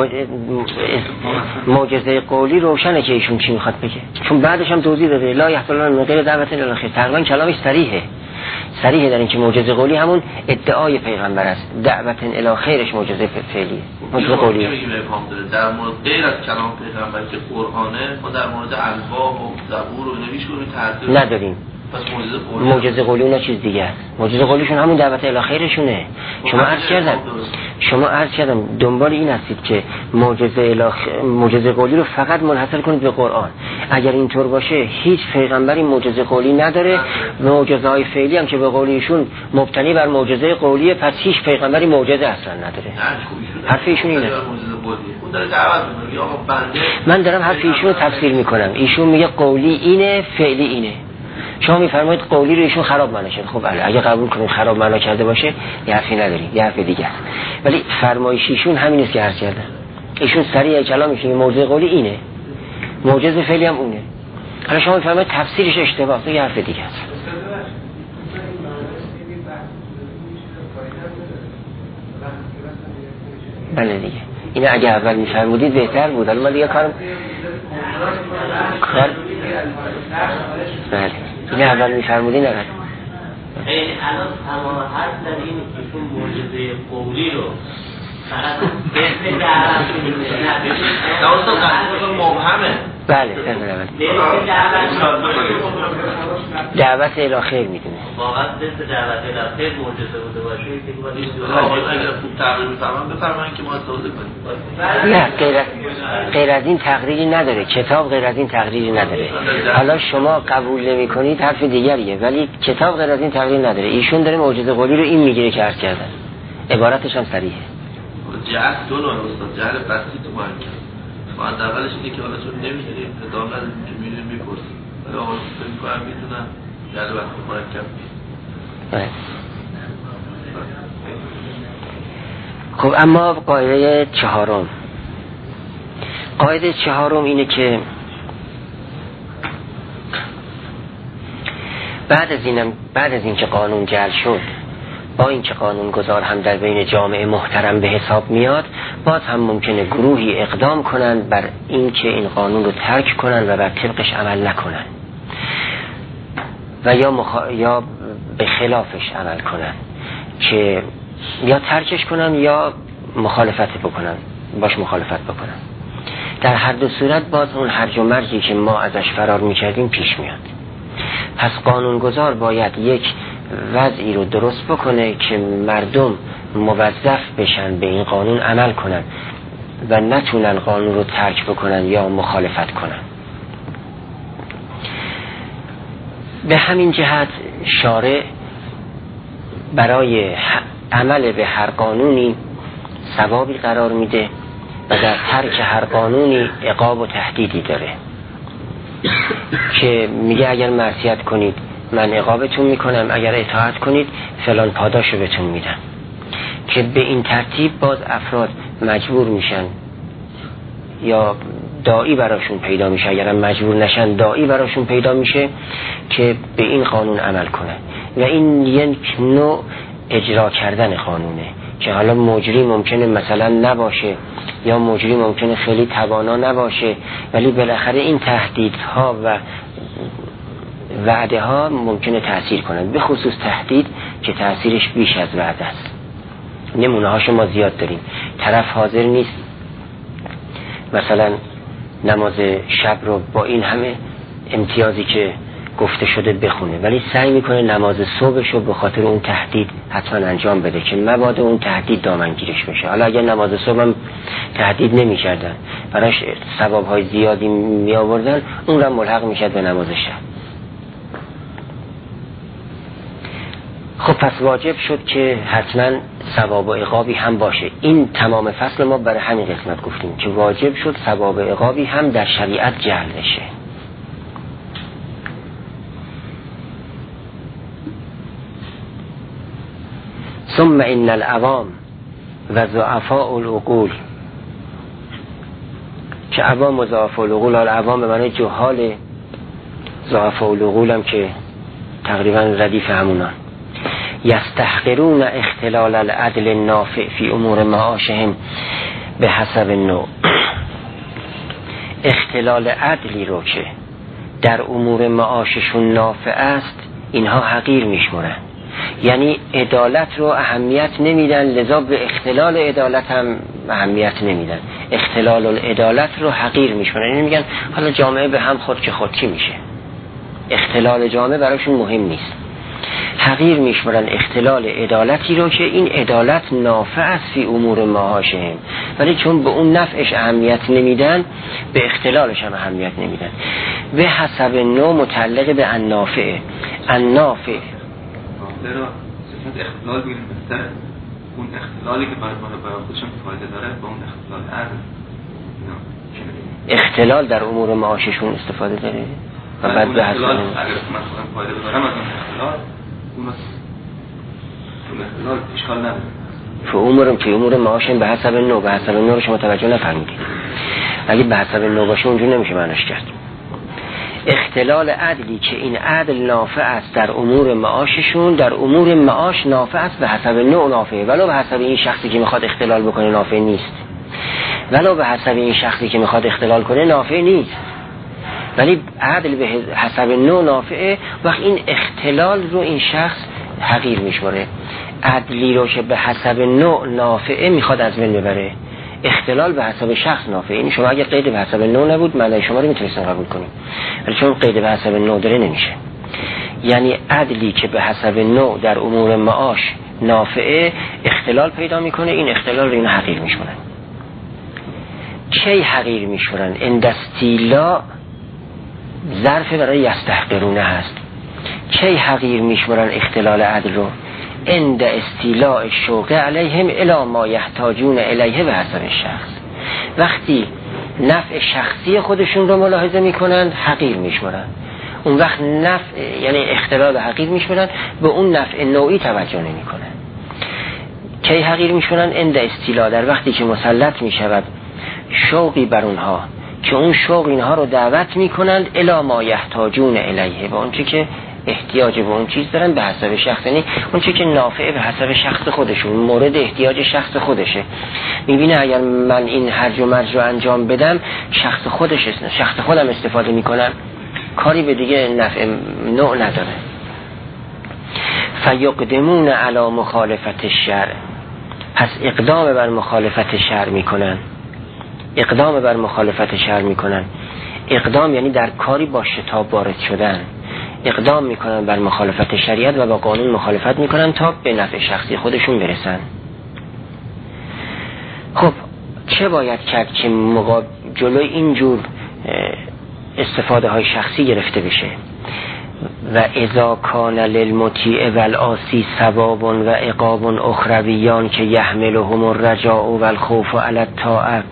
معجزه قولی روشنه که ایشون چی میخواد بگه، چون بعدش هم توضیح داده لا یحتملون من غیر دعوت الی الخیر. تقریبا کلامش صریحه، صریحه در اینکه معجزه قولی همون ادعای پیغمبر است، دعوت الی خیرش معجزه فعلیه، معجزه قولیه. در مورد غیر از کلام پیغمبر که قرآنه، ما در مورد الواح و زبور و نویش رو تعدیل نداریم. معجزه قولی اونا چیز دیگه است. معجزه قولیشون همون دعوت الی خیرشونه. شما عرض کردم شما عرض کردم دنبال این هستید که معجزه الی معجزه قولی رو فقط منحصر کنید به قرآن. اگر اینطور باشه هیچ پیغمبری معجزه قولی نداره، معجزه های فعلی هم که به قول ایشون مبتنی بر معجزه قولیه، پس هیچ پیغمبری معجزه اصلا نداره. حرف ایشون اینه. من دارم حرف ایشون رو تفسیر میکنم. ایشون میگه قولی اینه، فعلی اینه. شما میفرمایید قولی رو ایشون خراب معنا کرد. خب اگه قبول کنیم خراب معنا کرده باشه یه حرفی نداریم، یه حرف دیگه است. ولی فرمایش ایشون همین است که عرض کردم. ایشون سریع کلامش میگه معجزه قولی اینه، معجزه فعلی هم اونه. حالا شما میفرمایید تفسیرش اشتباهه، یه حرف دیگه است. بله دیگه. اینه اگه اول میفرمودید بهتر بود. الان ما دیگه کارم کار بله اینه اول میفرمودید نرد. الان تمام حرف در این که معجزه قولی رو فقط بهتر دعوت می‌کنه. نه اصلا قضیه مبهمه. بله دعوت الی خیر میدونه. واقعا دست دعوت الی خیر معجزه بوده باشه که ما این اگر خوب تعبیر بفرمایید بفرمایید که ما استفاده کنیم. نه غیر از غیر از این تقریری نداره، کتاب غیر از این تقریری نداره. حالا شما قبول نمی‌کنید حرف دیگریه، ولی کتاب غیر از این تقریر نداره. ایشون داره معجزه قولی رو این میگیره که عرض کردن، عبارتش هم صریحه. جهل دو نوع است، جهل بسیط و محکم. ما اولش اینه که حالا چون نمی‌دونیم ادعا نداریم که می‌دونیم می‌پرسیم، ولی آقا فکر می‌کنم می‌دونم جهل بسیط و محکم. خب اما قاعده چهارم، قاعده چهارم اینه که بعد از اینم بعد از اینکه قانون جعل شد، با اینکه قانون گذار هم در بین جامعه محترم به حساب میاد، باز هم ممکنه گروهی اقدام کنن بر اینکه این قانون رو ترک کنن و بر طبقش عمل نکنن و یا مخ... یا به خلافش عمل کنن، که یا ترکش کنن یا مخالفت بکنن، باش مخالفت بکنن. در هر دو صورت باز اون هرج و مرجی که ما ازش فرار میکردیم پیش میاد. پس قانونگذار باید یک وضعی رو درست بکنه که مردم موظف بشن به این قانون عمل کنن و نتونن قانون رو ترک بکنن یا مخالفت کنن. به همین جهت شارع برای عمل به هر قانونی ثوابی قرار میده و در ترک هر قانونی عقاب و تهدیدی داره که میگه اگر معصیت کنید من عقابتون میکنم، اگر اطاعت کنید فلان پاداشو بهتون میدم، که به این ترتیب باز افراد مجبور میشن یا داعی براشون پیدا میشه، اگرم مجبور نشن داعی براشون پیدا میشه که به این قانون عمل کنه و این یک نوع اجرا کردن قانونه که حالا مجری ممکنه مثلا نباشه یا مجری ممکنه خیلی توانا نباشه، ولی بالاخره این تهدیدها و وعده ها ممکنه تأثیر کنند، به خصوص تهدید که تأثیرش بیش از وعده است. نمونه هاشو ما زیاد داریم. طرف حاضر نیست مثلا نماز شب رو با این همه امتیازی که گفته شده بخونه، ولی سعی میکنه نماز صبحش رو به خاطر اون تهدید حتما انجام بده که مبادا اون تهدید دامنگیرش بشه. حالا اگر نماز صبح هم تهدید نمیکردن، براش ثوابهای زیادی می آوردن، اون رو ملحق میشد به نماز شب. خب پس واجب شد که حتما ثواب و عقابی هم باشه. این تمام فصل ما برای همین قسمت گفتیم که واجب شد ثواب و عقابی هم در شریعت جعل بشه. ثم ان العوام و ضعفاء العقول، که عوام و ضعفاء العقول، حال عوام به معنی جهال، ضعفاء العقول هم که تقریبا ردیف همونان، یستحقرون اختلال العدل النافع فی امور معاشهم به حسب النوع. اختلال عدلی رو که در امور معاششون نافع است اینها حقیر میشمرن، یعنی عدالت رو اهمیت نمیدن، لذا به اختلال عدالت هم اهمیت نمیدن، اختلال العدالت رو حقیر میشمرن. یعنی میگن حالا جامعه به هم خود که خود چی میشه، اختلال جامعه براشون مهم نیست، حقیر میشمرن اختلال عدالتی رو که این عدالت نافع است فی امور معاشهم، ولی چون به اون نفعش اهمیت نمیدن به اختلالش هم اهمیت نمیدن. به حسب نوع متعلق به النافع، النافع را صفت اختلال بگیریم بهتره، اون اختلالی که برای برای خودشون فایده داره با اون اختلال عدل. اختلال در امور معاششون استفاده داره و بعد به حسب اختلال اگر مثلا فایده دارم از اون اختلال، اون اختلال اشکال نداره. فی امورم که امور معاشن به حسب نوع، به حسب نوع رو شما توجه نفرمودید. اگه به حسب نوع باشه اونجور نمیشه معنیش کرد. اختلال عدلی که این عدل نافع است در امور معاششون، در امور معاش نافع است به حسب نوع نافع، ولو به حسب این شخصی که میخواد اختلال بکنه نافع نیست، ولو به حسب این شخصی که میخواد اختلال کنه نافع نیست، ولی عدل به حسب نوع نافعه. وقت این اختلال رو این شخص حقیر میشماره. عدلی رو که به حسب نوع نافعه میخواد از بین ببره، اختلال به حسب شخص نافعه. این شما اگه قید به حسب نوع نبود معنی شما رو میتونستن قبول کنیم، ولی چون قید به حسب نوع داره نمیشه. یعنی عدلی که به حسب نوع در امور معاش نافعه اختلال پیدا میکنه، این اختلال رو این حقیر میشمارن. چه حقیر میشمارن؟ اندستیلا ظرف برای یستحقرونه هست. چه حقیر میشمارن اختلال عدل رو؟ اند استیلاء الشوق علیهم الی ما یحتاجون الیه به حسب شخص. وقتی نفع شخصی خودشون رو ملاحظه میکنن حقیر میشمارن، اون وقت نفع یعنی اختلال حقیر میشمارن، به اون نفع نوعی توجه نمیکنن. کی حقیر میشمارن؟ اند استیلاء، در وقتی که مسلط میشود شوقی بر اونها که اون شوق اینها رو دعوت میکنند الی ما یحتاجون الیه، به اون چی که احتیاج به اون چیز دارن به حسب شخص، یعنی اون چی که نافعه به حسب شخص خودشون، مورد احتیاج شخص خودشه. میبینه اگر من این هرج و مرج رو انجام بدم شخص خودش است، شخص خودم استفاده میکنم، کاری به دیگه نفع نوع نداره. فیقدمون علی مخالفت الشرع، پس اقدام بر مخالفت شرع میکنن، اقدام بر مخالفت شرع میکنن. اقدام یعنی در کاری با شتاب وارد شدن، اقدام میکنن بر مخالفت شریعت و با قانون مخالفت میکنن تا به نفع شخصی خودشون برسن. خب چه باید کرد که مقاب... جلوی اینجور استفاده های شخصی گرفته بشه؟ و اذا کان للمطیع والعاصی ثواب و عقاب اخرویان که یحملهم الرجاء والخوف علی الطاعه.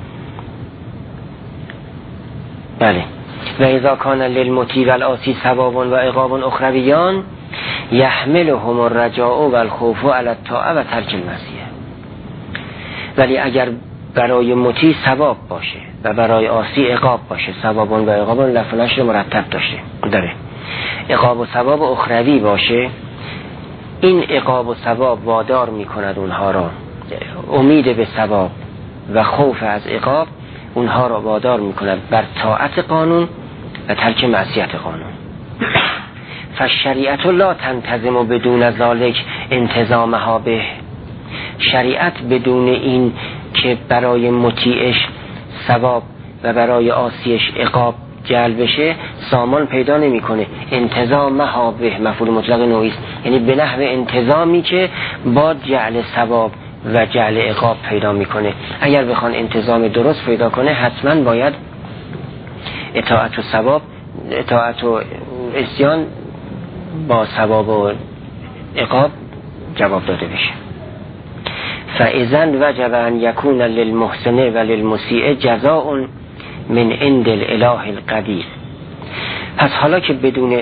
بله، و اذا کان للمطیع والعاصی ثواب و عقاب اخرویان یحملهم الرجاء والخوف علی الطاعه و ترک المعصیه. ولی اگر برای مطیع ثواب باشه و برای عاصی عقاب باشه. ثوابون و عقابون لفظ نشر مرتب داشته داره. عقاب و ثواب اخروی باشه، این عقاب و ثواب وادار میکند اونها را، امید به ثواب و خوف از عقاب اونها را وادار میکند بر طاعت قانون و ترک معصیت قانون. فالشریعت لا تنتظم بدون ذلك انتظامها به، شریعت بدون این که برای مطیعش ثواب و برای عاصیش عقاب جلب بشه سامان پیدا نمیکنه. انتظامها به مفعول مطلق نوعی است، یعنی به نحو انتظامی که با جعل ثواب و جعل عقاب پیدا میکنه. اگر بخوان انتظام درست پیدا کنه حتما باید اطاعت و ثواب، اطاعت و عصیان با ثواب و عقاب جواب داده بشه. فاذن وجب ان یکون للمحسن و للمسیء جزاء من عند الاله القدیر. پس حالا که بدون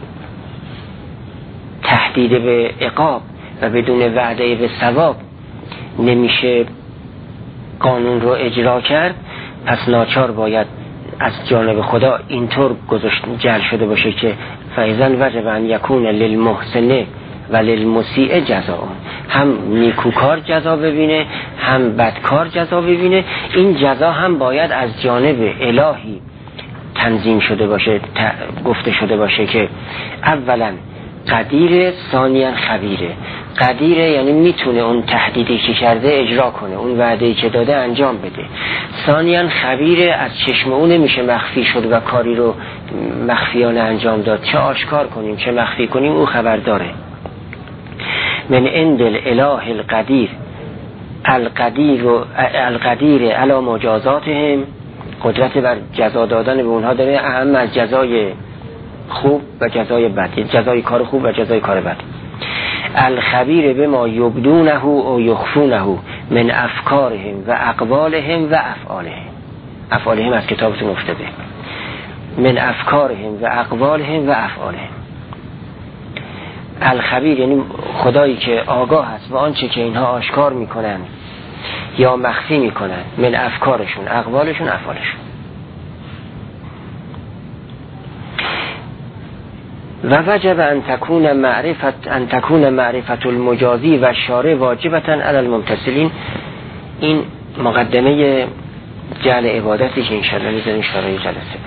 تهدید به عقاب و بدون وعده به ثواب نمیشه قانون رو اجرا کرد، پس ناچار باید از جانب خدا اینطور گذاشت جعل شده باشه که فاذن وجب ان یکون للمحسن و للمسیء جزاء، هم نیکوکار جزا ببینه هم بدکار جزا ببینه. این جزا هم باید از جانب الهی تنظیم شده باشه، گفته شده باشه که اولا قدیر، ثانیا خبیره. قدیره یعنی میتونه اون تهدیدی که کرده اجرا کنه، اون وعده‌ای که داده انجام بده. ثانیا خبیره، از چشم اون نمیشه مخفی شد و کاری رو مخفیانه انجام داد، چه آشکار کنیم چه مخفی کنیم او خبر داره. من عند الاله القدیر، القدیر و القدیر علی مجازاتهم، قدرت بر جزا دادن به اونها داره، اهم از جزای خوب و جزای بد، جزای کار خوب و جزای کار بد. الخبیر بما یبدونه و یخفونه من افکارهم و اقوالهم و افعالهم. افعالهم از کتابتون افتاده. من افکارهم و اقوالهم و افعالهم. الخبیر یعنی خدایی که آگاه است و آنچه که اینها آشکار میکنن یا مخفی میکنن، من افکارشون، اقوالشون، افعالشون. و وجب ان تكون معرفت ان تكون معرفت المجازی و شارع واجبتا علی الممتثلین. این مقدمه جعل عبادتی که انشاءالله میذاریم شارع جلسه.